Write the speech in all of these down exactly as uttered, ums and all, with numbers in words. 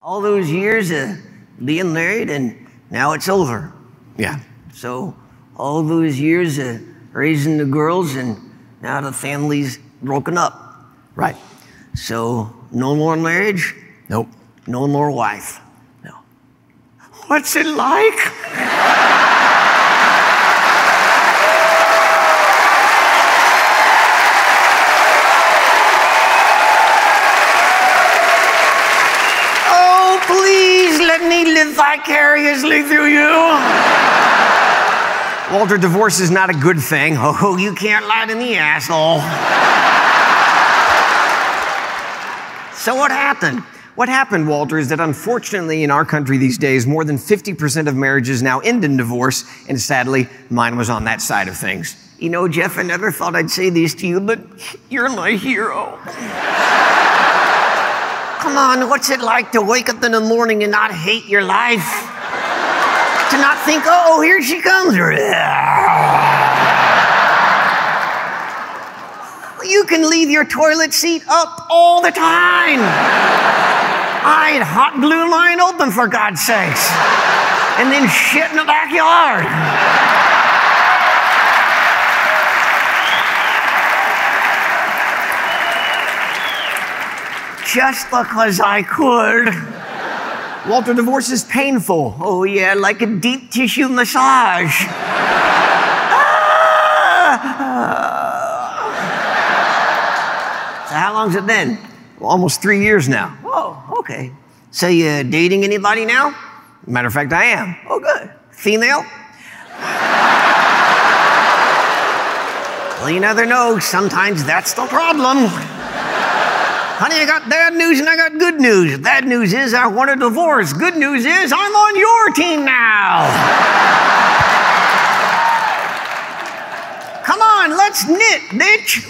All those years of being married, and now it's over. Yeah. So all those years of raising the girls, and now the family's broken up. Right. So no more marriage, Nope. no more wife. No. What's it like? Oh, please let me live vicariously through you. Walter, divorce is not a good thing. Oh, you can't lie to me, asshole. So what happened? What happened, Walter, is that unfortunately in our country these days, more than fifty percent of marriages now end in divorce, and sadly, mine was on that side of things. You know, Jeff, I never thought I'd say this to you, but you're my hero. Come on, what's it like to wake up in the morning and not hate your life? To not think, oh, here she comes. You can leave your toilet seat up all the time. I had hot glue line open, for God's sakes. And then shit in the backyard. Just because I could. Walter, divorce is painful. Oh, yeah, like a deep tissue massage. So how long's it been? Well, almost three years now. Oh, okay. So you dating anybody now? Matter of fact, I am. Oh, good. Female? Well, you never know. Sometimes that's the problem. Honey, I got bad news and I got good news. Bad news is I want a divorce. Good news is I'm on your team now. Come on, let's knit, bitch.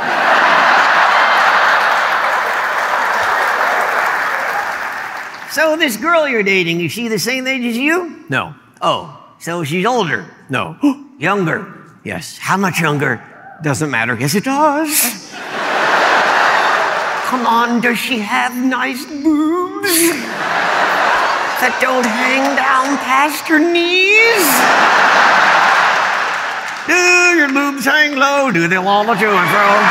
So this girl you're dating, is she the same age as you? No. Oh, so she's older? No. Younger? Yes. How much younger? Doesn't matter. Yes, it does. Come on, does she have nice boobs that don't hang down past her knees? Do your boobs hang low? Do they wobble to and fro?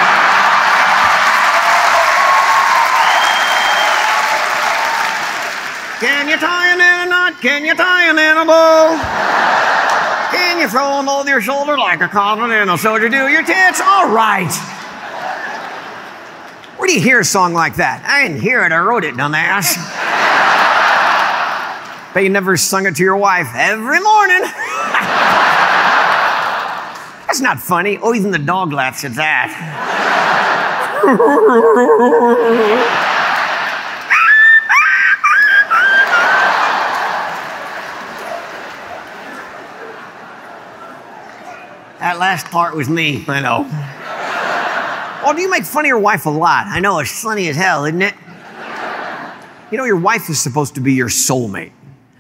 Can you tie them in a knot? Can you tie them in a bow? Can you throw them over your shoulder like a continental soldier? Do your tits? All right. Where do you hear a song like that? I didn't hear it. I wrote it, dumbass. Bet you never sung it to your wife. Every morning. That's not funny. Oh, even the dog laughs at that. That last part was me. I know. Oh, do you make fun of your wife a lot? I know, it's funny as hell, isn't it? You know, your wife is supposed to be your soulmate.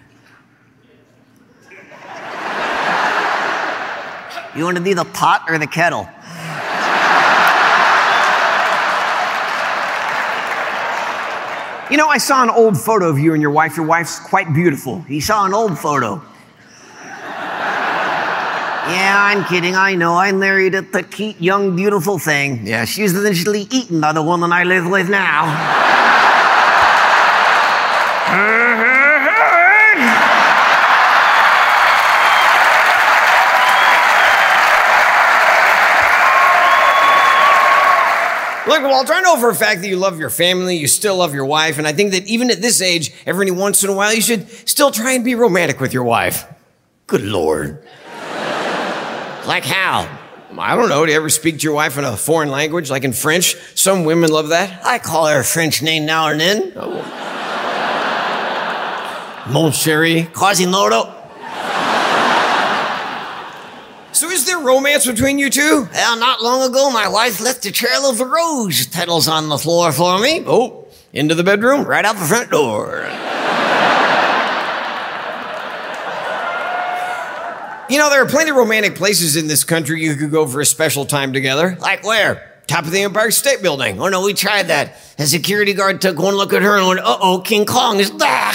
You want to be the pot or the kettle? You know, I saw an old photo of you and your wife. Your wife's quite beautiful. He saw an old photo. Yeah, I'm kidding. I know. I married a petite, young, beautiful thing. Yeah, she's eventually eaten by the woman I live with now. Look, Walter, I know for a fact that you love your family, you still love your wife, and I think that even at this age, every once in a while, you should still try and be romantic with your wife. Good Lord. Like how? I don't know. Do you ever speak to your wife in a foreign language, like in French? Some women love that. I call her a French name now and then. Oh. Mon chéri. Quasimodo. So is there romance between you two? Well, not long ago, my wife left a trail of rose petals on the floor for me. Oh, into the bedroom? Right out the front door. You know, there are plenty of romantic places in this country you could go for a special time together. Like where? top of the Empire State Building. Oh, no, we tried that. A security guard took one look at her and went, uh-oh, King Kong is back.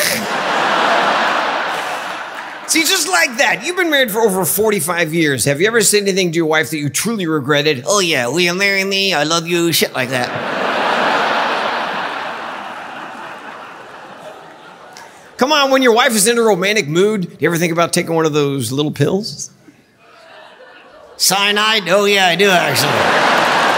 See, just like that, you've been married for over forty-five years. Have you ever said anything to your wife that you truly regretted? Oh, yeah, will you marry me? I love you, shit like that. Come on, when your wife is in a romantic mood, do you ever think about taking one of those little pills? Cyanide? Oh, yeah, I do, actually.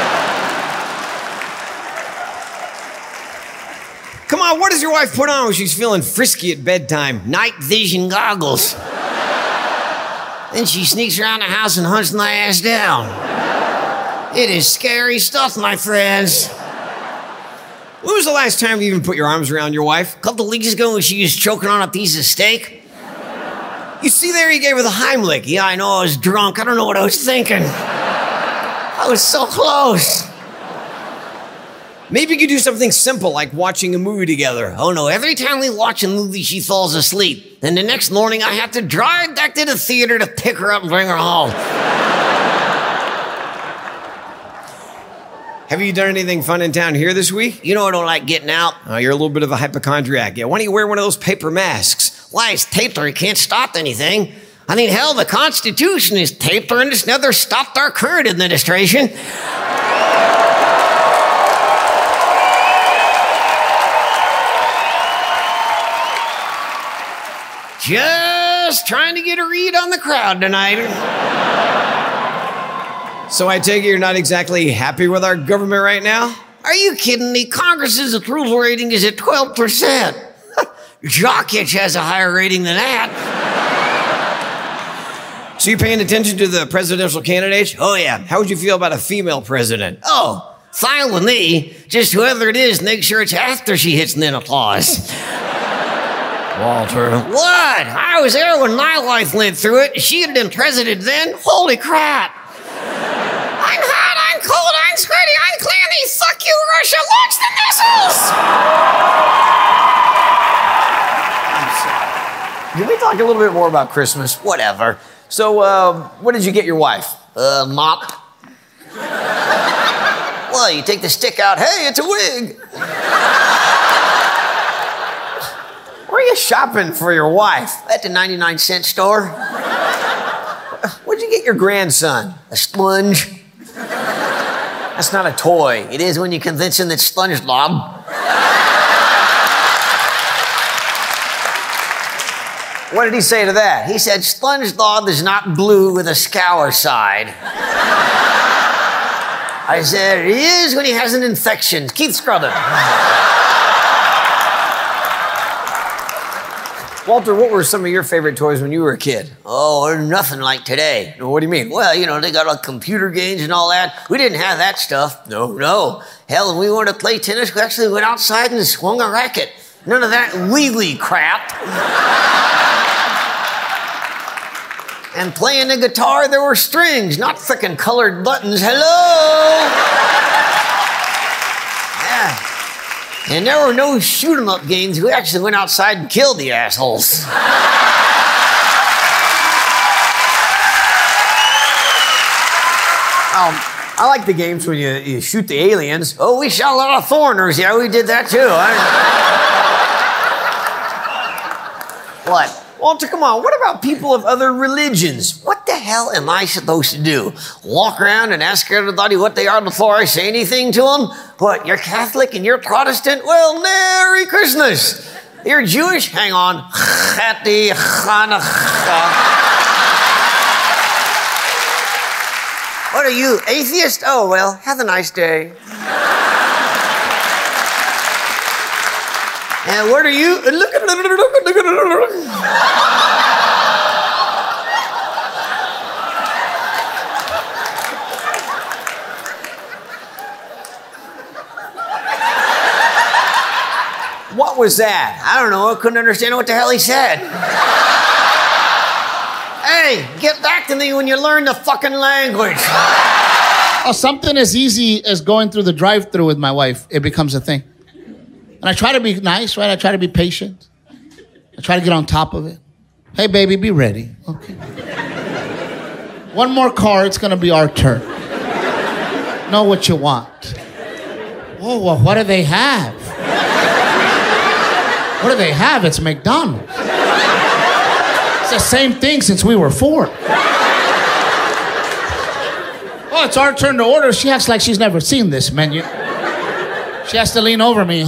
Come on, what does your wife put on when she's feeling frisky at bedtime? Night vision goggles. Then she sneaks around the house and hunts my ass down. It is scary stuff, my friends. When was the last time you even put your arms around your wife? A couple of weeks ago when she was choking on a piece of steak. You see there, he gave her the Heimlich. Yeah, I know, I was drunk. I don't know what I was thinking. I was so close. Maybe you could do something simple like watching a movie together. Oh no, every time we watch a movie, she falls asleep. Then the next morning, I have to drive back to the theater to pick her up and bring her home. Have you done anything fun in town here this week? You know I don't like getting out. Oh, you're a little bit of a hypochondriac. Yeah, why don't you wear one of those paper masks? Why, it's taped or it can't stop anything. I mean, hell, the Constitution is taped or it's never stopped our current administration. Just trying to get a read on the crowd tonight. So I take it you're not exactly happy with our government right now? Are you kidding me? Congress's approval rating is at twelve percent. Jokic has a higher rating than that. So you paying attention to the presidential candidates? Oh, yeah. How would you feel about a female president? Oh, fine with me. Just whoever it is, make sure it's after she hits menopause. Walter. What? I was there when my wife went through it. She had been president then. Holy crap. I'm hot, I'm cold, I'm sweaty, I'm clammy. Fuck you, Russia. Launch the missiles. Can we talk a little bit more about Christmas? Whatever. So, uh, what did you get your wife? Uh, mop. Well, you take the stick out. Hey, it's a wig. Where are you shopping for your wife? At the ninety-nine cent store. What'd you get your grandson? A sponge. That's not a toy. It is when you convince him that SpongeBob. What did he say to that? He said, SpongeBob is not blue with a scour side. I said, it is when he has an infection. Keith scrubbing. Walter, what were some of your favorite toys when you were a kid? Oh, nothing like today. What do you mean? Well, you know, they got all computer games and all that. We didn't have that stuff. No, no. Hell, when we wanted to play tennis, we actually went outside and swung a racket. None of that wee-wee crap. And playing the guitar, there were strings, not frickin' colored buttons. Hello! Yeah. And there were no shoot-'em-up games. We actually went outside and killed the assholes. Um, I like the games when you, you shoot the aliens. Oh, we shot a lot of foreigners. Yeah, we did that too. I... What? Walter, come on. What about people of other religions? What the hell am I supposed to do? Walk around and ask everybody what they are before I say anything to them? What, you're Catholic and you're Protestant? Well, Merry Christmas. You're Jewish? Hang on. Happy Hanukkah. What are you, atheist? Oh, well, have a nice day. And what are you? Look at it, look at it, look at it, look at it. What was that? I don't know. I couldn't understand what the hell he said. Hey, get back to me when you learn the fucking language. Oh, something as easy as going through the drive-thru with my wife, it becomes a thing. And I try to be nice, right? I try to be patient. I try to get on top of it. Hey, baby, be ready. Okay. One more car, it's going to be our turn. know what you want. Oh, well, what do they have? What do they have? It's McDonald's. It's the same thing since we were four. Oh, it's our turn to order. She acts like she's never seen this menu. She has to lean over me.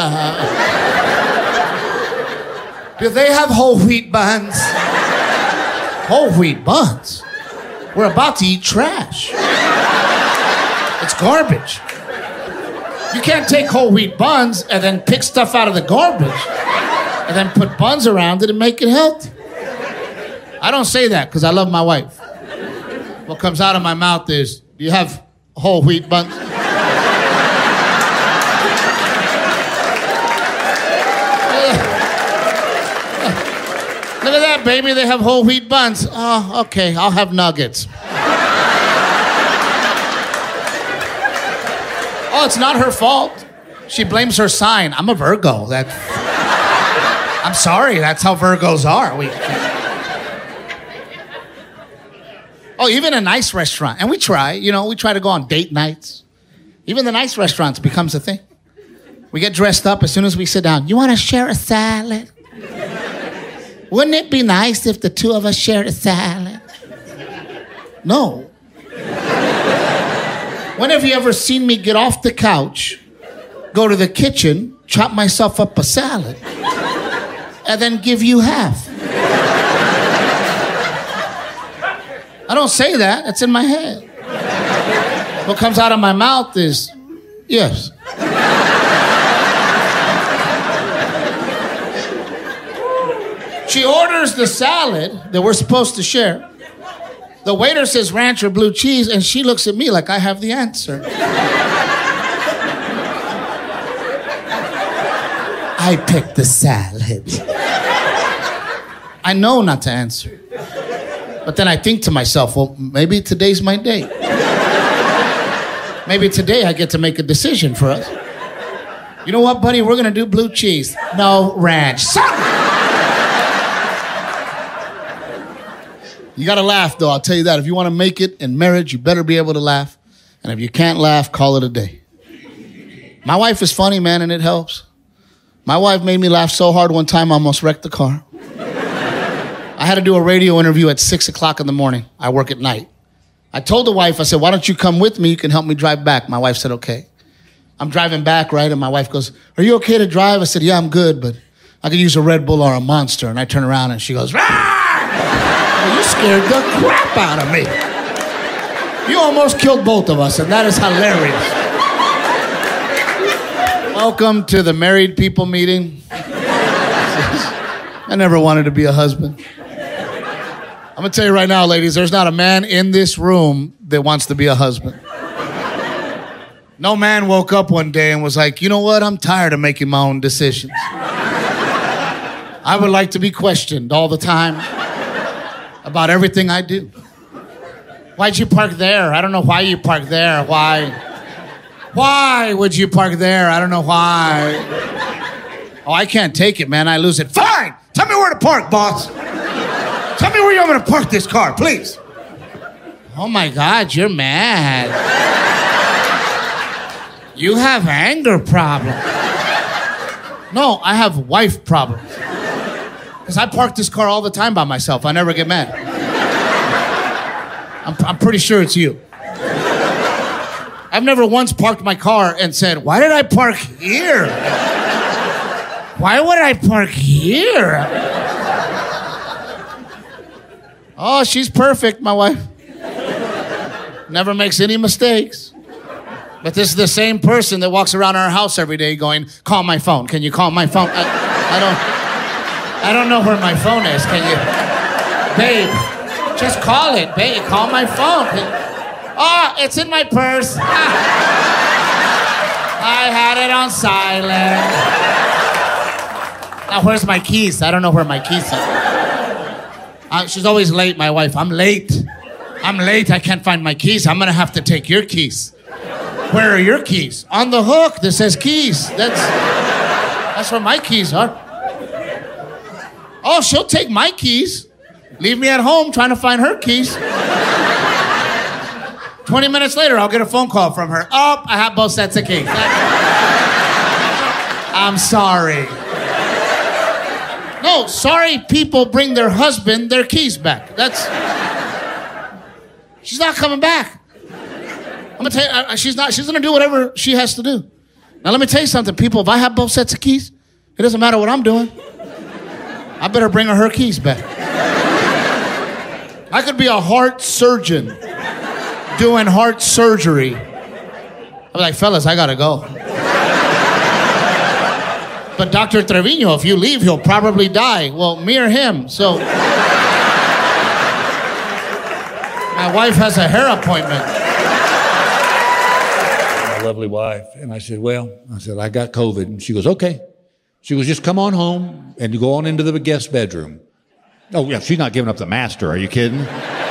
Do they have whole wheat buns? Whole wheat buns? We're about to eat trash. It's garbage. You can't take whole wheat buns and then pick stuff out of the garbage and then put buns around it and make it healthy. I don't say that because I love my wife. What comes out of my mouth is, do you have whole wheat buns? Look at that, baby. They have whole wheat buns. Oh, okay. I'll have nuggets. Oh, it's not her fault. She blames her sign. I'm a Virgo. That. I'm sorry. That's how Virgos are. We. Oh, even a nice restaurant. And we try. You know, we try to go on date nights. Even the nice restaurants becomes a thing. We get dressed up as soon as we sit down. You want to share a salad? Wouldn't it be nice if the two of us shared a salad? No. When have you ever seen me get off the couch, go to the kitchen, chop myself up a salad, and then give you half? I don't say that. It's in my head. What comes out of my mouth is, yes. She orders the salad that we're supposed to share. The waiter says ranch or blue cheese, and she looks at me like I have the answer. I picked the salad. I know not to answer. But then I think to myself, well, maybe today's my day. Maybe today I get to make a decision for us. You know what, buddy? We're going to do blue cheese. No, ranch. Something. You gotta laugh, though, I'll tell you that. If you want to make it in marriage, you better be able to laugh. And if you can't laugh, call it a day. My wife is funny, man, and it helps. My wife made me laugh so hard one time I almost wrecked the car. I had to do a radio interview at six o'clock in the morning. I work at night. I told the wife, I said, why don't you come with me? You can help me drive back. My wife said, okay. I'm driving back, right? And my wife goes, are you okay to drive? I said, yeah, I'm good, but I could use a Red Bull or a Monster. And I turn around and she goes, Rah! Well, you scared the crap out of me. You almost killed both of us, and that is hilarious. Welcome to the married people meeting. I never wanted to be a husband. I'm going to tell you right now, ladies, there's not a man in this room that wants to be a husband. No man woke up one day and was like, you know what? I'm tired of making my own decisions. I would like to be questioned all the time about everything I do. Why'd you park there? I don't know why you parked there. Why? Why would you park there? I don't know why. Oh, I can't take it, man. I lose it. Fine! Tell me where to park, boss. Tell me where you're gonna park this car, please. Oh my God, you're mad. You have anger problems. No, I have wife problems. Because I park this car all the time by myself. I never get mad. I'm, I'm pretty sure it's you. I've never once parked my car and said, why did I park here? Why would I park here? Oh, she's perfect, my wife. Never makes any mistakes. But this is the same person that walks around our house every day going, call my phone. Can you call my phone? I, I don't... I don't know where my phone is. Can you? Babe, just call it. Babe, call my phone. Oh, it's in my purse. I had it on silent. Now, where's my keys? I don't know where my keys are. Uh, she's always late, my wife. I'm late. I'm late. I can't find my keys. I'm going to have to take your keys. Where are your keys? On the hook that says keys. That's, that's where my keys are. Oh, she'll take my keys. Leave me at home trying to find her keys. twenty minutes later, I'll get a phone call from her. Oh, I have both sets of keys. I'm sorry. No, sorry people bring their husband their keys back. That's... She's not coming back. I'm gonna tell you, uh, she's not, she's gonna do whatever she has to do. Now let me tell you something, people, if I have both sets of keys, it doesn't matter what I'm doing. I better bring her her keys back. I could be a heart surgeon doing heart surgery. I'm like, fellas, I gotta go. But Doctor Trevino, if you leave, he'll probably die. Well, me or him, so. My wife has a hair appointment. My lovely wife. And I said, well, I said, I got COVID. And she goes, okay. She goes, just come on home and go on into the guest bedroom. Oh, yeah, she's not giving up the master. Are you kidding?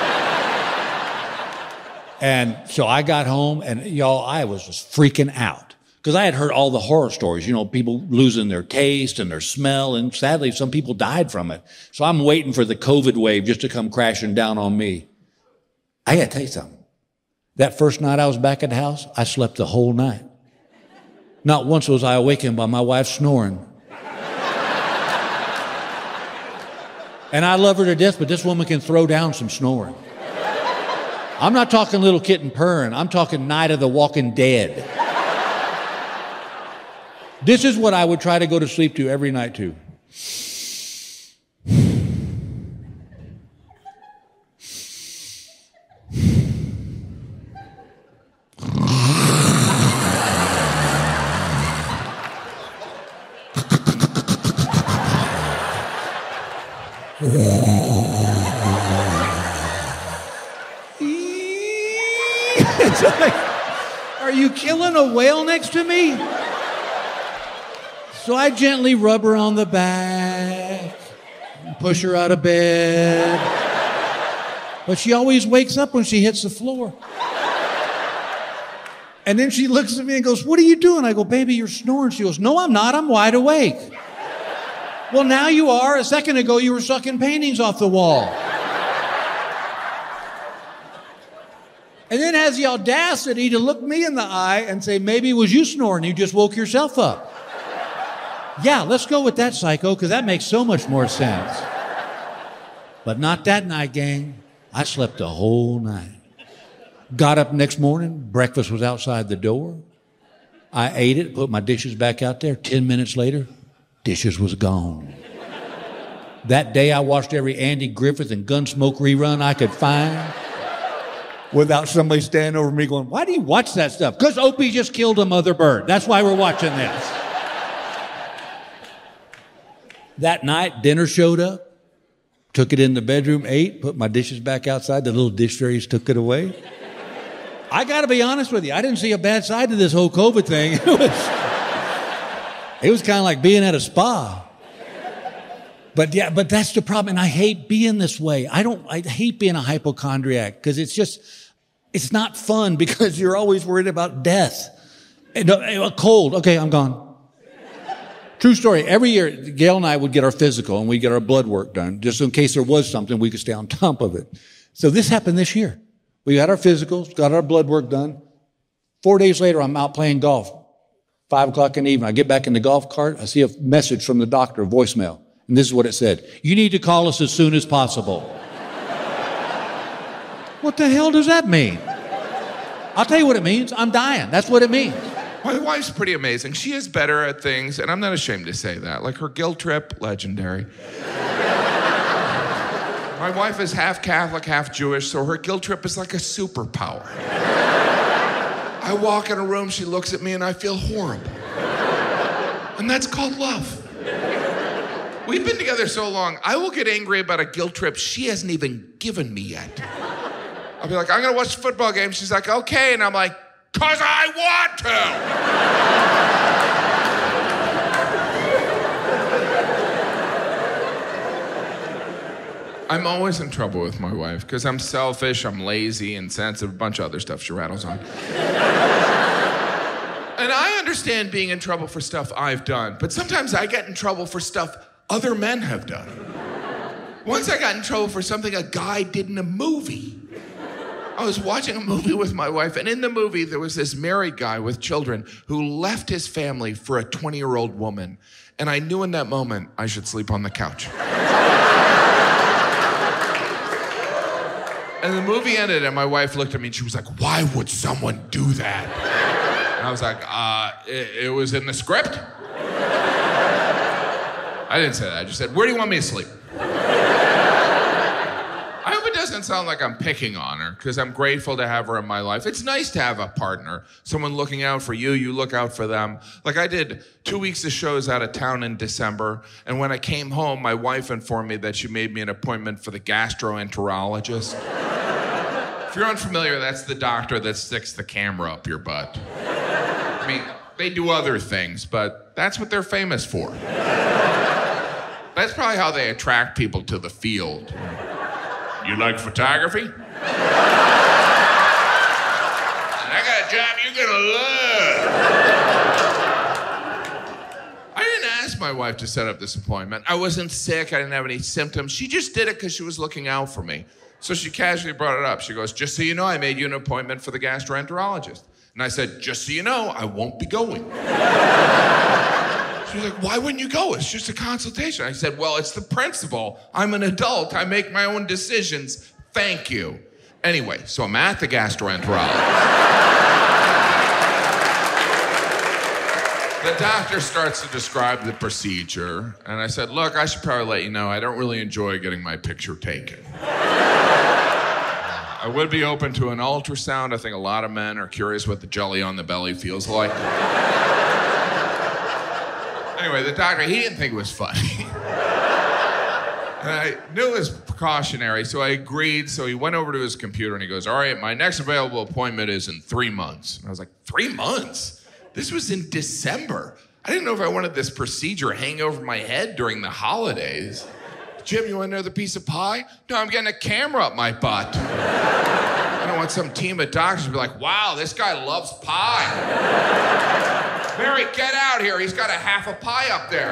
And so I got home, and y'all, I was just freaking out. Because I had heard all the horror stories, you know, people losing their taste and their smell, and sadly, some people died from it. So I'm waiting for the COVID wave just to come crashing down on me. I got to tell you something. That first night I was back at the house, I slept the whole night. Not once was I awakened by my wife snoring. And I love her to death, but this woman can throw down some snoring. I'm not talking little kitten purring. I'm talking Night of the Walking Dead. This is what I would try to go to sleep to every night too. It's like, are you killing a whale next to me? So I gently rub her on the back, and push her out of bed. But she always wakes up when she hits the floor. And then she looks at me and goes, what are you doing? I go, baby, you're snoring. She goes, no, I'm not. I'm wide awake. Well, now you are. A second ago, you were sucking paintings off the wall. And then has the audacity to look me in the eye and say, maybe it was you snoring. You just woke yourself up. Yeah, let's go with that, psycho, because that makes so much more sense. But not that night, gang. I slept the whole night. Got up next morning. Breakfast was outside the door. I ate it, put my dishes back out there. Ten minutes later, dishes was gone. That day, I watched every Andy Griffith and Gunsmoke rerun I could find without somebody standing over me going, why do you watch that stuff? Because Opie just killed a mother bird. That's why we're watching this. That night, dinner showed up, took it in the bedroom, ate, put my dishes back outside. The little dish fairies took it away. I got to be honest with you. I didn't see a bad side to this whole COVID thing. It was, it was kind of like being at a spa. But yeah, but that's the problem. And I hate being this way. I don't, I hate being a hypochondriac because it's just, it's not fun because you're always worried about death. And a, a cold. Okay, I'm gone. True story. Every year, Gail and I would get our physical and we'd get our blood work done just in case there was something we could stay on top of it. So this happened this year. We got our physicals, got our blood work done. Four days later, I'm out playing golf. Five o'clock in the evening. I get back in the golf cart. I see a message from the doctor, a voicemail. And this is what it said. You need to call us as soon as possible. What the hell does that mean? I'll tell you what it means. I'm dying. That's what it means. My wife's pretty amazing. She is better at things, and I'm not ashamed to say that. Like her guilt trip, legendary. My wife is half Catholic, half Jewish, so her guilt trip is like a superpower. I walk in a room, she looks at me, and I feel horrible. And that's called love. We've been together so long, I will get angry about a guilt trip she hasn't even given me yet. I'll be like, I'm gonna watch the football game. She's like, okay. And I'm like, cause I want to. I'm always in trouble with my wife because I'm selfish, I'm lazy, insensitive, a bunch of other stuff she rattles on. And I understand being in trouble for stuff I've done, but sometimes I get in trouble for stuff other men have done. Once I got in trouble for something a guy did in a movie. I was watching a movie with my wife, and in the movie, there was this married guy with children who left his family for a twenty-year-old woman. And I knew in that moment I should sleep on the couch. And the movie ended, and my wife looked at me, and she was like, why would someone do that? And I was like, uh, it, it was in the script. I didn't say that. I just said, where do you want me to sleep? I hope it doesn't sound like I'm picking on her, because I'm grateful to have her in my life. It's nice to have a partner, someone looking out for you, you look out for them. Like I did two weeks of shows out of town in December, and when I came home, my wife informed me that she made me an appointment for the gastroenterologist. If you're unfamiliar, that's the doctor that sticks the camera up your butt. I mean, they do other things, but that's what they're famous for. That's probably how they attract people to the field. You like photography? I got a job you're gonna love. I didn't ask my wife to set up this appointment. I wasn't sick, I didn't have any symptoms. She just did it because she was looking out for me. So she casually brought it up. She goes, just so you know, I made you an appointment for the gastroenterologist. And I said, just so you know, I won't be going. She was like, why wouldn't you go? It's just a consultation. I said, well, it's the principle. I'm an adult. I make my own decisions. Thank you. Anyway, so I'm at the gastroenterologist. The doctor starts to describe the procedure. And I said, look, I should probably let you know, I don't really enjoy getting my picture taken. I would be open to an ultrasound. I think a lot of men are curious what the jelly on the belly feels like. Anyway, the doctor, he didn't think it was funny. And I knew it was precautionary, so I agreed. So he went over to his computer and he goes, all right, my next available appointment is in three months. And I was like, three months? This was in December. I didn't know if I wanted this procedure hanging over my head during the holidays. Jim, you want another piece of pie? No, I'm getting a camera up my butt. I don't want some team of doctors to be like, wow, this guy loves pie. Mary, get out here. He's got a half a pie up there.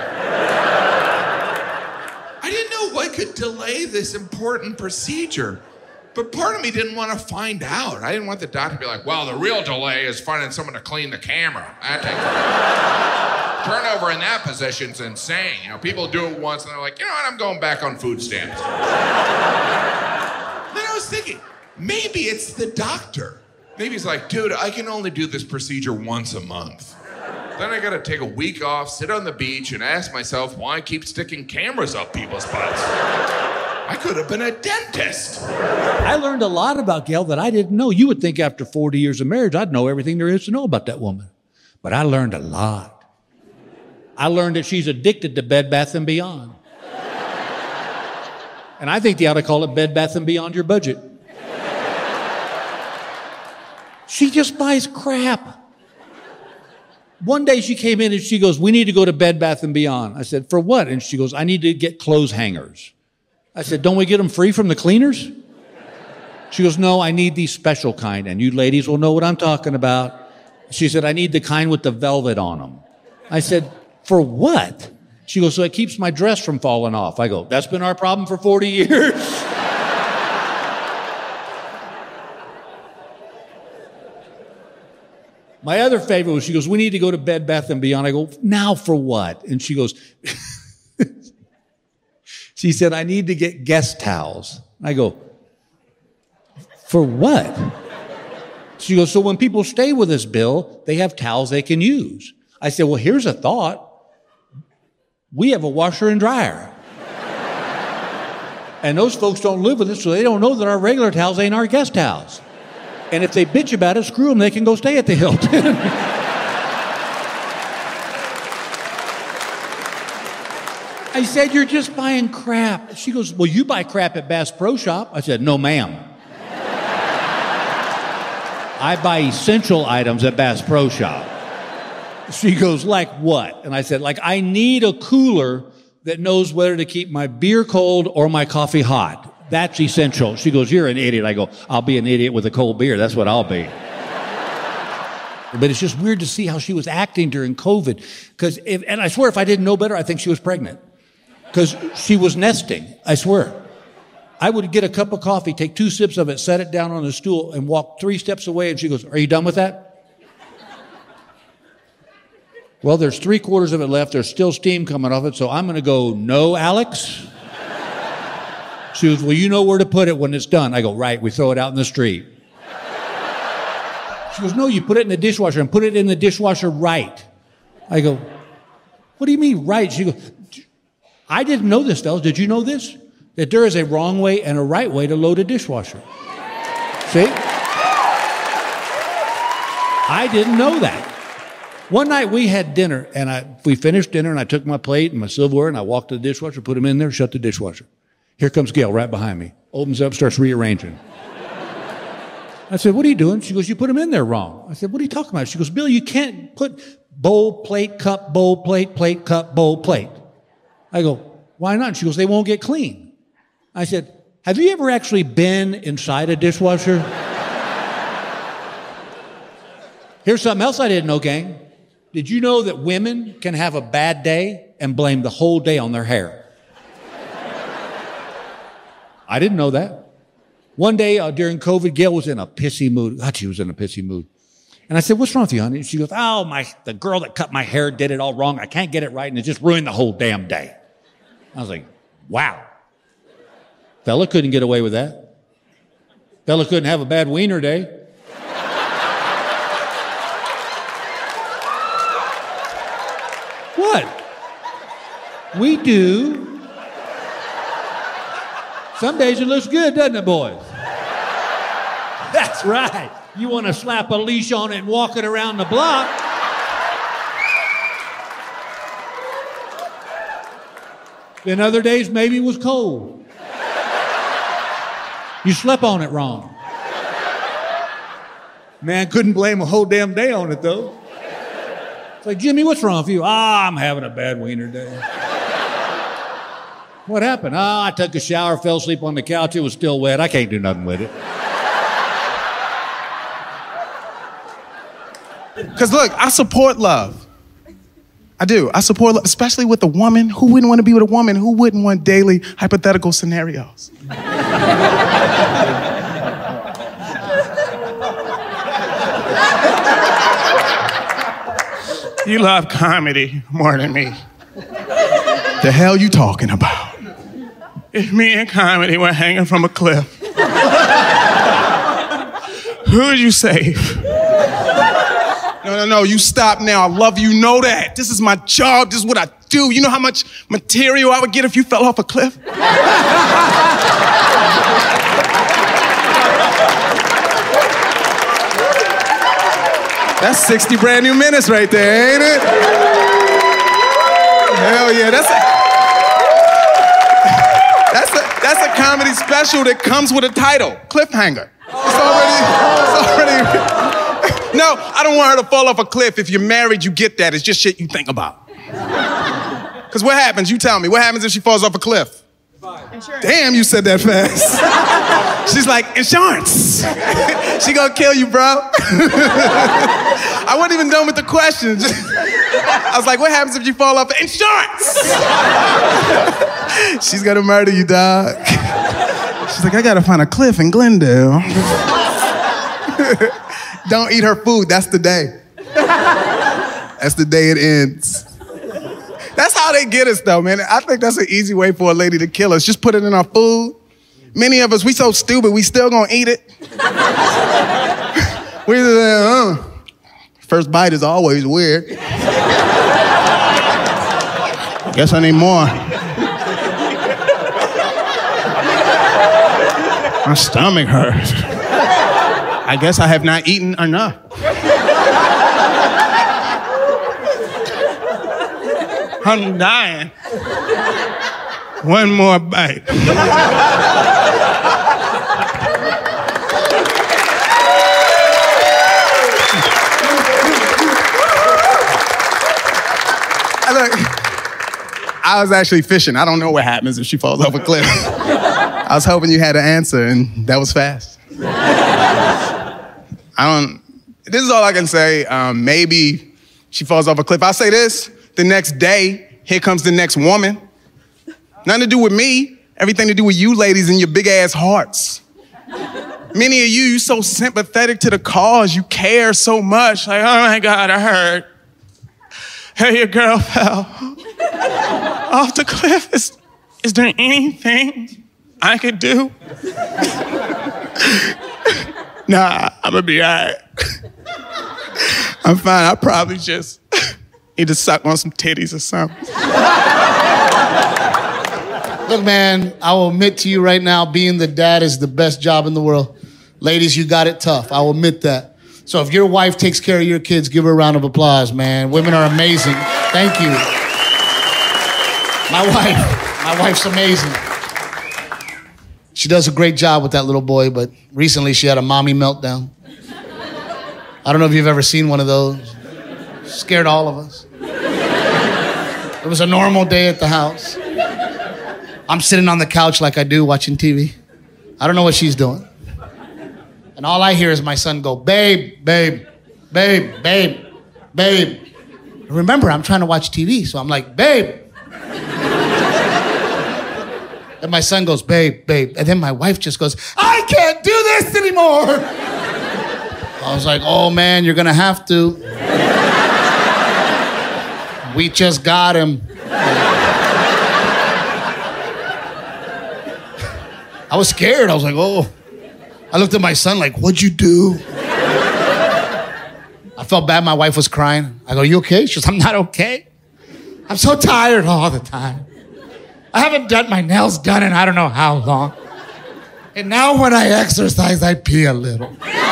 I didn't know what could delay this important procedure. But part of me didn't want to find out. I didn't want the doctor to be like, well, the real delay is finding someone to clean the camera. That takes turnover in that position's insane. You know, people do it once and they're like, you know what, I'm going back on food stamps. Then I was thinking, maybe it's the doctor. Maybe he's like, dude, I can only do this procedure once a month. Then I gotta take a week off, sit on the beach, and ask myself why I keep sticking cameras up people's butts. I could have been a dentist. I learned a lot about Gail that I didn't know. You would think after forty years of marriage, I'd know everything there is to know about that woman. But I learned a lot. I learned that she's addicted to Bed Bath and Beyond. And I think they ought to call it Bed Bath and Beyond Your Budget. She just buys crap. One day she came in and she goes, we need to go to Bed Bath and Beyond. I said, for what? And she goes, I need to get clothes hangers. I said, don't we get them free from the cleaners? She goes, no, I need the special kind, and you ladies will know what I'm talking about. She said, I need the kind with the velvet on them. I said, for what? She goes, so it keeps my dress from falling off. I go, that's been our problem for forty years. My other favorite was, she goes, we need to go to Bed Bath and Beyond. I go, now for what? And she goes, she said, I need to get guest towels. I go, for what? She goes, so when people stay with us, Bill, they have towels they can use. I said, well, here's a thought. We have a washer and dryer. And those folks don't live with us, so they don't know that our regular towels ain't our guest towels. And if they bitch about it, screw them, they can go stay at the Hilton. I said, you're just buying crap. She goes, well, you buy crap at Bass Pro Shop. I said, no, ma'am. I buy essential items at Bass Pro Shop. She goes, like what? And I said, like, I need a cooler that knows whether to keep my beer cold or my coffee hot. That's essential. She goes, you're an idiot. I go, I'll be an idiot with a cold beer. That's what I'll be. But it's just weird to see how she was acting during COVID. Because, and I swear, if I didn't know better, I think she was pregnant. Because she was nesting. I swear. I would get a cup of coffee, take two sips of it, set it down on a stool, and walk three steps away, and she goes, are you done with that? Well, there's three quarters of it left. There's still steam coming off it, so I'm going to go, no, Alex? She goes, well, you know where to put it when it's done. I go, right, we throw it out in the street. She goes, no, you put it in the dishwasher and put it in the dishwasher right. I go, what do you mean right? She goes, I didn't know this, fellas. Did you know this? That there is a wrong way and a right way to load a dishwasher. See? I didn't know that. One night we had dinner, and I, we finished dinner, and I took my plate and my silverware, and I walked to the dishwasher, put them in there, shut the dishwasher. Here comes Gail right behind me. Opens up, starts rearranging. I said, what are you doing? She goes, you put them in there wrong. I said, what are you talking about? She goes, Bill, you can't put bowl, plate, cup, bowl, plate, plate, cup, bowl, plate. I go, why not? She goes, they won't get clean. I said, have you ever actually been inside a dishwasher? Here's something else I didn't know, gang. Did you know that women can have a bad day and blame the whole day on their hair? I didn't know that. One day uh, during COVID, Gail was in a pissy mood. God, she was in a pissy mood. And I said, what's wrong with you, honey? She goes, oh, my, the girl that cut my hair did it all wrong. I can't get it right, and it just ruined the whole damn day. I was like, wow. Fella couldn't get away with that. Fella couldn't have a bad wiener day. What? We do. Some days it looks good, doesn't it, boys? That's right. You want to slap a leash on it and walk it around the block. Then other days, maybe it was cold. You slept on it wrong. Man, couldn't blame a whole damn day on it, though. It's like, Jimmy, what's wrong with you? Ah, I'm having a bad wiener day. What happened? Ah, I took a shower, fell asleep on the couch. It was still wet. I can't do nothing with it. Because look, I support love. I do. I support love, especially with a woman. Who wouldn't want to be with a woman? Who wouldn't want daily hypothetical scenarios? You love comedy more than me. The hell you talking about? If me and Comedy were hanging from a cliff, who would you save? No, no, no, you stop now. I love you, know that. This is my job, this is what I do. You know how much material I would get if you fell off a cliff? That's sixty brand new minutes right there, ain't it? Hell yeah, that's a, that's a, that's a comedy special that comes with a title, Cliffhanger. It's already, it's already, no, I don't want her to fall off a cliff. If you're married, you get that. It's just shit you think about. Because what happens? You tell me. What happens if she falls off a cliff? Insurance. Damn, you said that fast. She's like, insurance. She gonna kill you, bro. I wasn't even done with the question. I was like, what happens if you fall off? Insurance. She's gonna murder you, dog. She's like, I gotta find a cliff in Glendale. Don't eat her food. That's the day. That's the day it ends. That's how they get us, though, man. I think that's an easy way for a lady to kill us. Just put it in our food. Many of us, we so stupid, we still gonna eat it. We're like, uh, first bite is always weird. Guess I need more. My stomach hurts. I guess I have not eaten enough. I'm dying. One more bite. Look, I was actually fishing. I don't know what happens if she falls off a cliff. I was hoping you had an answer, and that was fast. I don't, this is all I can say. Um, maybe she falls off a cliff. I'll say this. The next day, here comes the next woman. Nothing to do with me. Everything to do with you ladies and your big ass hearts. Many of you, you so sympathetic to the cause. You care so much. Like, oh my God, I heard. Hey, your girl fell off the cliff. Is, is there anything I could do? Nah, I'm gonna be all right. I'm fine. I probably just need to suck on some titties or something. Look, man, I will admit to you right now, being the dad is the best job in the world. Ladies, you got it tough. I will admit that. So if your wife takes care of your kids, give her a round of applause, man. Women are amazing. Thank you. My wife, my wife's amazing. She does a great job with that little boy, but recently she had a mommy meltdown. I don't know if you've ever seen one of those. Scared all of us. It was a normal day at the house. I'm sitting on the couch like I do, watching T V. I don't know what she's doing. And all I hear is my son go, babe, babe, babe, babe, babe. Remember, I'm trying to watch T V, so I'm like, babe. And my son goes, babe, babe. And then my wife just goes, I can't do this anymore. I was like, oh man, you're gonna have to. We just got him. I was scared. I was like, oh. I looked at my son like, what'd you do? I felt bad. My wife was crying. I go, you okay? She goes, I'm not okay. I'm so tired all the time. I haven't done my nails done in I don't know how long. And now when I exercise, I pee a little.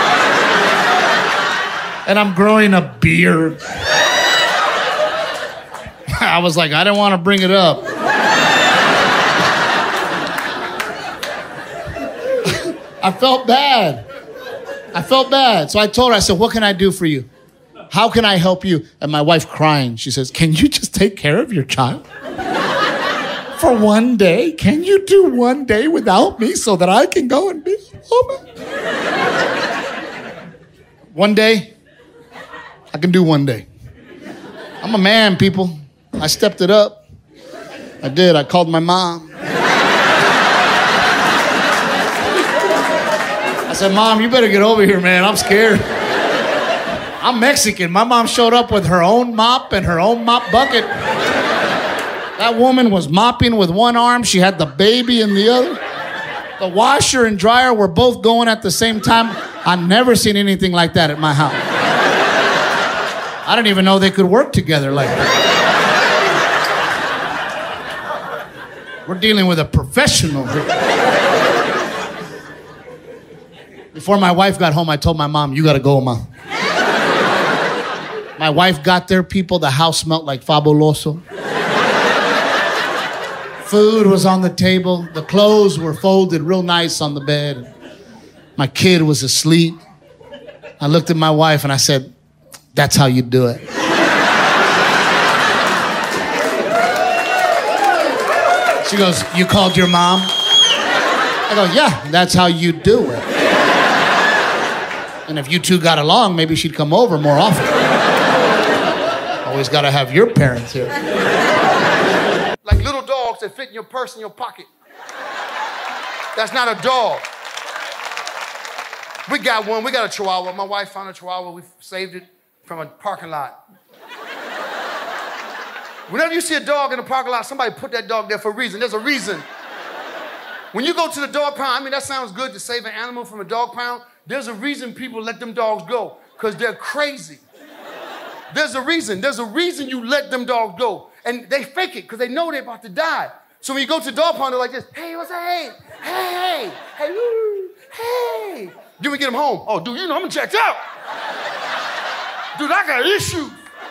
And I'm growing a beard. I was like, I didn't want to bring it up. I felt bad. I felt bad. So I told her, I said, what can I do for you? How can I help you? And my wife crying, she says, can you just take care of your child? For one day? Can you do one day without me so that I can go and be home? One day? I can do one day. I'm a man, people. I stepped it up. I did. I called my mom. I said, Mom, you better get over here, man. I'm scared. I'm Mexican. My mom showed up with her own mop and her own mop bucket. That woman was mopping with one arm. She had the baby in the other. The washer and dryer were both going at the same time. I've never seen anything like that at my house. I didn't even know they could work together like that. We're dealing with a professional here. Before my wife got home, I told my mom, you gotta go, Mom. My wife got there, people, the house smelled like fabuloso. Food was on the table. The clothes were folded real nice on the bed. My kid was asleep. I looked at my wife and I said, that's how you do it. She goes, you called your mom? I go, yeah, that's how you do it. And if you two got along, maybe she'd come over more often. Always gotta have your parents here. Like little dogs that fit in your purse in your pocket. That's not a dog. We got one, we got a Chihuahua. My wife found a Chihuahua, we saved it from a parking lot. Whenever you see a dog in a parking lot, somebody put that dog there for a reason. There's a reason. When you go to the dog pound, I mean, that sounds good to save an animal from a dog pound. There's a reason people let them dogs go, because they're crazy. There's a reason. There's a reason you let them dogs go. And they fake it because they know they're about to die. So when you go to the dog pound, they're like this, hey, what's that? Hey, hey, hey, woo, hey. Then we get them home. Oh, dude, you know, I'm checked out. Dude, I got issues.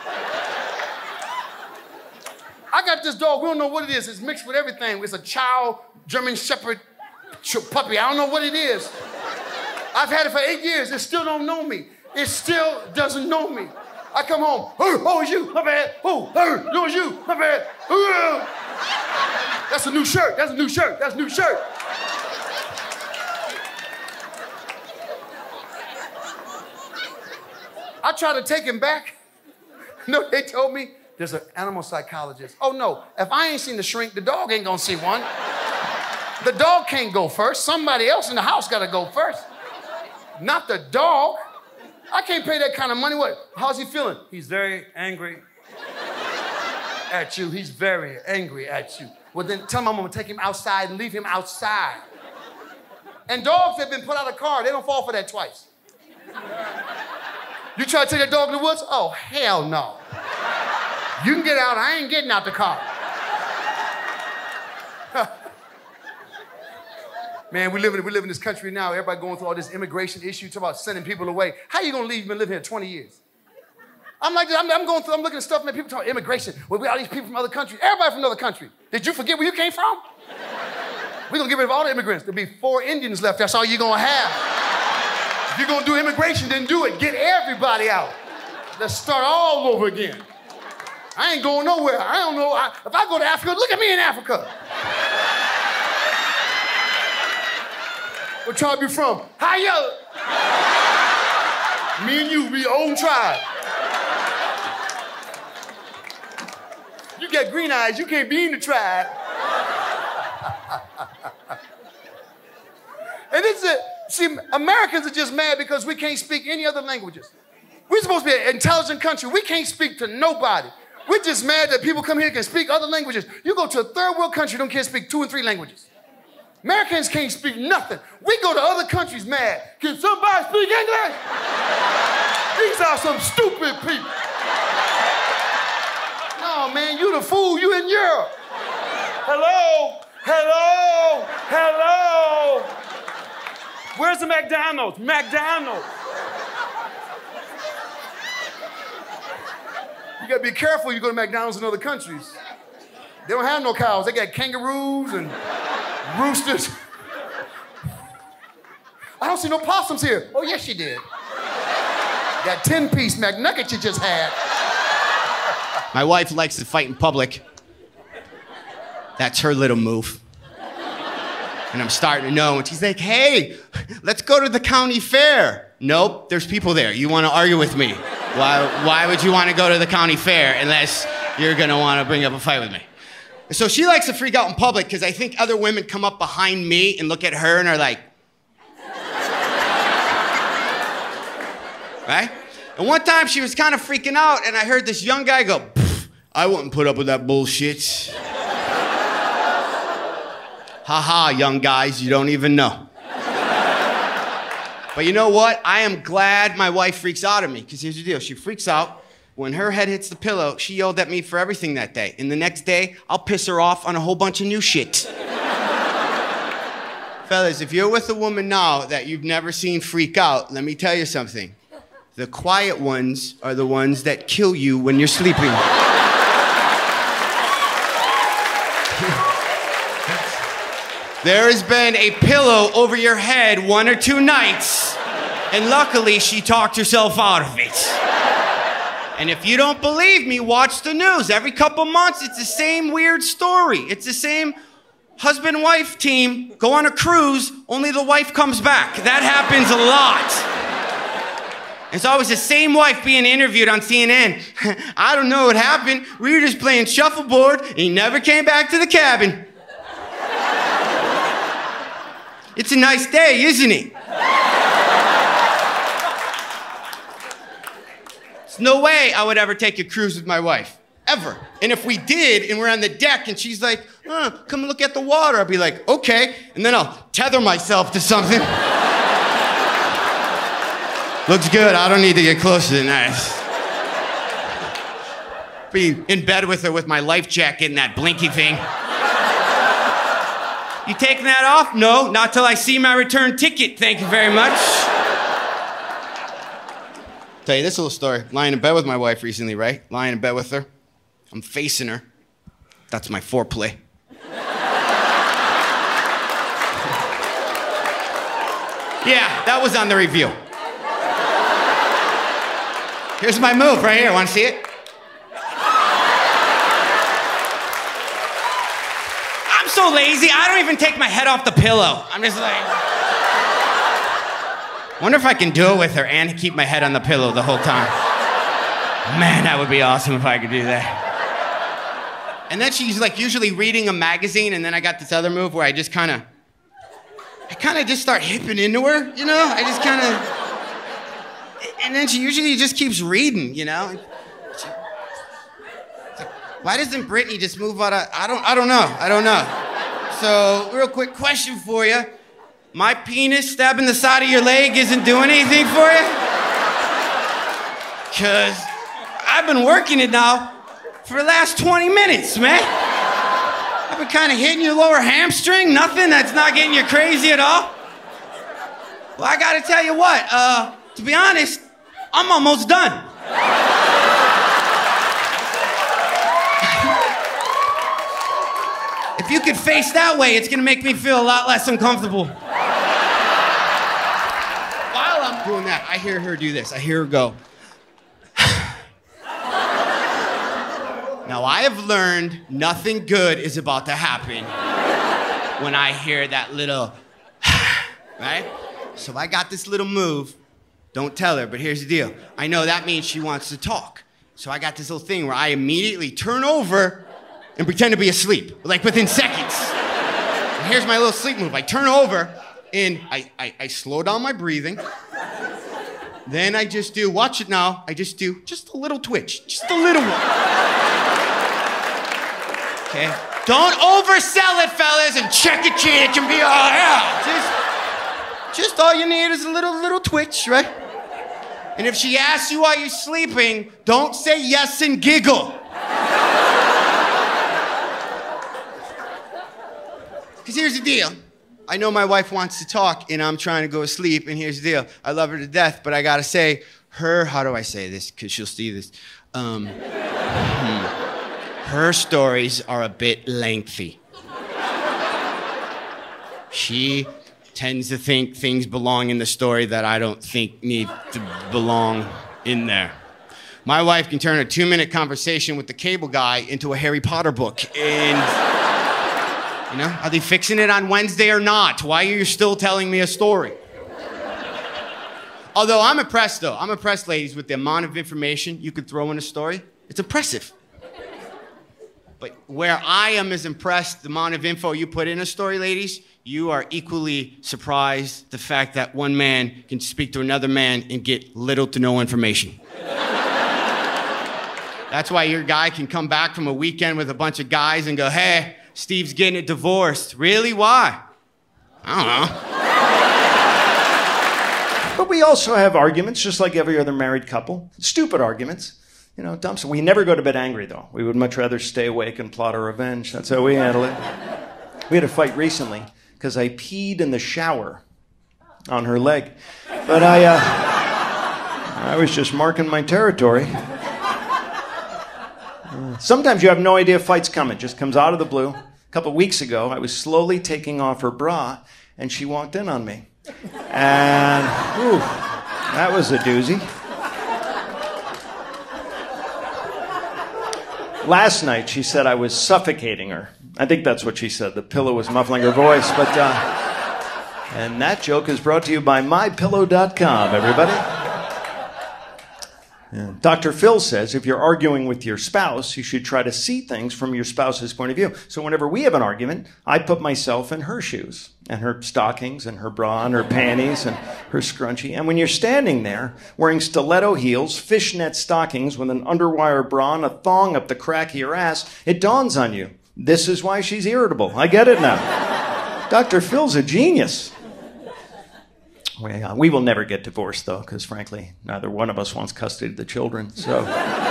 I got this dog, we don't know what it is. It's mixed with everything. It's a child German Shepherd puppy. I don't know what it is. I've had it for eight years. It still don't know me. It still doesn't know me. I come home, oh, oh, it's you, my bad. Oh, oh, no, it's you, my bad. Oh. That's a new shirt, that's a new shirt, that's a new shirt. I tried to take him back. No, they told me there's an animal psychologist. Oh no, if I ain't seen the shrink, the dog ain't gonna see one. The dog can't go first. Somebody else in the house got to go first. Not the dog. I can't pay that kind of money. What? How's he feeling? He's very angry at you. He's very angry at you. Well, then tell him I'm going to take him outside and leave him outside. And dogs have been put out of the car. They don't fall for that twice. You try to take that dog in the woods? Oh, hell no. You can get out. I ain't getting out the car. Man, we live in we live in this country now. Everybody going through all this immigration issue, talking about sending people away. How you gonna leave and live here twenty years? I'm like, I'm, I'm going through, I'm looking at stuff, man. People talking immigration. Well, we all these people from other countries. Everybody from another country. Did you forget where you came from? We're gonna get rid of all the immigrants. There'll be four Indians left. That's all you're gonna have. If you're gonna do immigration, then do it. Get everybody out. Let's start all over again. I ain't going nowhere. I don't know. I, if I go to Africa, look at me in Africa. What tribe you from? Hiya! Me and you, we own tribe. You got green eyes, you can't be in the tribe. And it's a, see, Americans are just mad because we can't speak any other languages. We're supposed to be an intelligent country. We can't speak to nobody. We're just mad that people come here and can speak other languages. You go to a third world country, don't can't speak two and three languages. Americans can't speak nothing. We go to other countries mad. Can somebody speak English? These are some stupid people. No, man, you the fool. You in Europe. Hello, hello, hello. Where's the McDonald's? McDonald's. You gotta be careful you go to McDonald's in other countries. They don't have no cows. They got kangaroos and roosters. I don't see no possums here. Oh, yes, you did. That ten-piece McNugget you just had. My wife likes to fight in public. That's her little move. And I'm starting to know. And she's like, hey, let's go to the county fair. Nope, there's people there. You want to argue with me. Why, why would you want to go to the county fair unless you're going to want to bring up a fight with me? So she likes to freak out in public because I think other women come up behind me and look at her and are like, right? And one time she was kind of freaking out and I heard this young guy go, I wouldn't put up with that bullshit. Ha ha, young guys, you don't even know. But you know what? I am glad my wife freaks out at me because here's the deal. She freaks out. When her head hits the pillow, she yelled at me for everything that day. And the next day, I'll piss her off on a whole bunch of new shit. Fellas, if you're with a woman now that you've never seen freak out, let me tell you something. The quiet ones are the ones that kill you when you're sleeping. There has been a pillow over your head one or two nights, and luckily she talked herself out of it. And if you don't believe me, watch the news. Every couple months, it's the same weird story. It's the same husband-wife team go on a cruise, only the wife comes back. That happens a lot. It's always the same wife being interviewed on C N N. I don't know what happened. We were just playing shuffleboard, and he never came back to the cabin. It's a nice day, isn't it? There's no way I would ever take a cruise with my wife. Ever. And if we did, and we're on the deck, and she's like, oh, come look at the water, I'd be like, okay. And then I'll tether myself to something. Looks good, I don't need to get closer than that. Be in bed with her with my life jacket and that blinky thing. You taking that off? No, not till I see my return ticket. Thank you very much. Tell you this little story. Lying in bed with my wife recently, right? Lying in bed with her. I'm facing her. That's my foreplay. Yeah, that was on the review. Here's my move right here. Want to see it? I'm so lazy, I don't even take my head off the pillow. I'm just like... Wonder if I can do it with her and keep my head on the pillow the whole time. Man, that would be awesome if I could do that. And then she's like usually reading a magazine, and then I got this other move where I just kind of I kind of just start hipping into her, you know? I just kind of, and then she usually just keeps reading, you know? She, like, why doesn't Brittany just move out of, I don't, I don't know, I don't know. So, real quick question for you. My penis stabbing the side of your leg isn't doing anything for you? Because I've been working it now for the last twenty minutes, man. I've been kind of hitting your lower hamstring, nothing, that's not getting you crazy at all. Well, I gotta tell you what, uh, to be honest, I'm almost done. If you could face that way, it's gonna make me feel a lot less uncomfortable. While I'm doing that, I hear her do this. I hear her go. Now, I have learned nothing good is about to happen when I hear that little, right? So I got this little move. Don't tell her, but here's the deal. I know that means she wants to talk. So I got this little thing where I immediately turn over and pretend to be asleep, like within seconds. And here's my little sleep move. I turn over and I, I, I slow down my breathing. Then I just do, watch it now, I just do just a little twitch, just a little one. Okay? Don't oversell it, fellas, and check it, cheat. It can be, oh yeah. Just, just all you need is a little, little twitch, right? And if she asks you while you're sleeping, don't say yes and giggle. Because here's the deal. I know my wife wants to talk, and I'm trying to go to sleep, and here's the deal. I love her to death, but I gotta say, her, how do I say this? Because she'll see this. Um, hmm. Her stories are a bit lengthy. She tends to think things belong in the story that I don't think need to belong in there. My wife can turn a two-minute conversation with the cable guy into a Harry Potter book, and, you know, are they fixing it on Wednesday or not? Why are you still telling me a story? Although I'm impressed, though. I'm impressed, ladies, with the amount of information you could throw in a story. It's impressive. But where I am as impressed, the amount of info you put in a story, ladies, you are equally surprised the fact that one man can speak to another man and get little to no information. That's why your guy can come back from a weekend with a bunch of guys and go, hey, Steve's getting a divorce. Really? Why? I don't know. But we also have arguments, just like every other married couple. Stupid arguments. You know, dumb stuff. We never go to bed angry, though. We would much rather stay awake and plot our revenge. That's how we handle it. We had a fight recently because I peed in the shower on her leg. But I, uh, I was just marking my territory. Uh, sometimes you have no idea a fight's coming. It just comes out of the blue. A couple of weeks ago, I was slowly taking off her bra, and she walked in on me. And, ooh, that was a doozy. Last night, she said I was suffocating her. I think that's what she said. The pillow was muffling her voice. But, uh, and that joke is brought to you by my pillow dot com, everybody. Yeah. Doctor Phil says if you're arguing with your spouse, you should try to see things from your spouse's point of view. So whenever we have an argument, I put myself in her shoes, and her stockings, and her bra, and her panties, and her scrunchie. And when you're standing there, wearing stiletto heels, fishnet stockings with an underwire bra and a thong up the crack of your ass, it dawns on you. This is why she's irritable. I get it now. Doctor Phil's a genius. We, uh, we will never get divorced, though, because, frankly, neither one of us wants custody of the children. So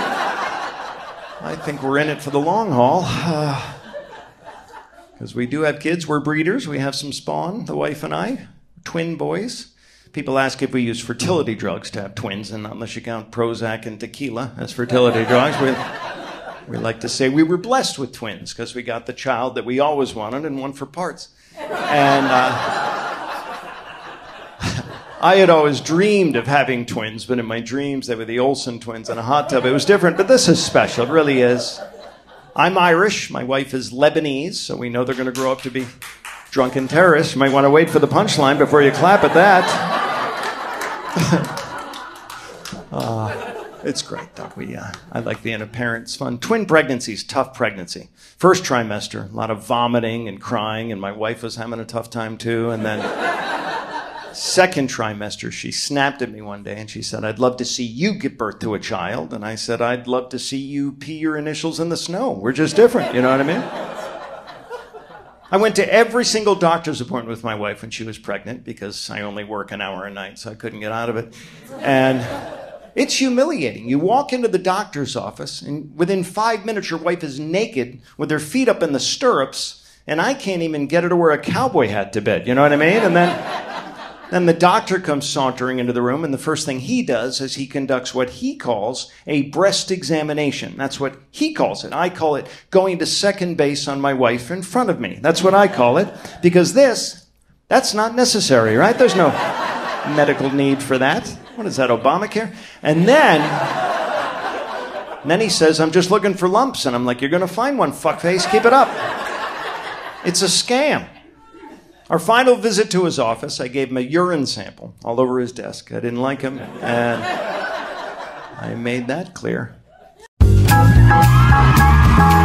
I think we're in it for the long haul. Because uh, we do have kids. We're breeders. We have some spawn, the wife and I, twin boys. People ask if we use fertility drugs to have twins, and not unless you count Prozac and tequila as fertility drugs. We, we like to say we were blessed with twins because we got the child that we always wanted and one for parts. And... Uh, I had always dreamed of having twins, but in my dreams, they were the Olsen twins in a hot tub. It was different, but this is special. It really is. I'm Irish. My wife is Lebanese, so we know they're going to grow up to be drunken terrorists. You might want to wait for the punchline before you clap at that. uh, It's great, though. We, uh, I like being a parent. It's fun. Twin pregnancies, tough pregnancy. First trimester, a lot of vomiting and crying, and my wife was having a tough time too. And then second trimester, she snapped at me one day and she said, I'd love to see you give birth to a child. And I said, I'd love to see you pee your initials in the snow. We're just different, you know what I mean? I went to every single doctor's appointment with my wife when she was pregnant because I only work an hour a night, so I couldn't get out of it. And it's humiliating. You walk into the doctor's office, and within five minutes, your wife is naked with her feet up in the stirrups, and I can't even get her to wear a cowboy hat to bed. You know what I mean? And then, then the doctor comes sauntering into the room, and the first thing he does is he conducts what he calls a breast examination. That's what he calls it. I call it going to second base on my wife in front of me. That's what I call it, because this, that's not necessary, right? There's no medical need for that. What is that, Obamacare? And then, and then he says, I'm just looking for lumps. And I'm like, you're going to find one, fuckface. Keep it up. It's a scam. Our final visit to his office, I gave him a urine sample all over his desk. I didn't like him, and I made that clear.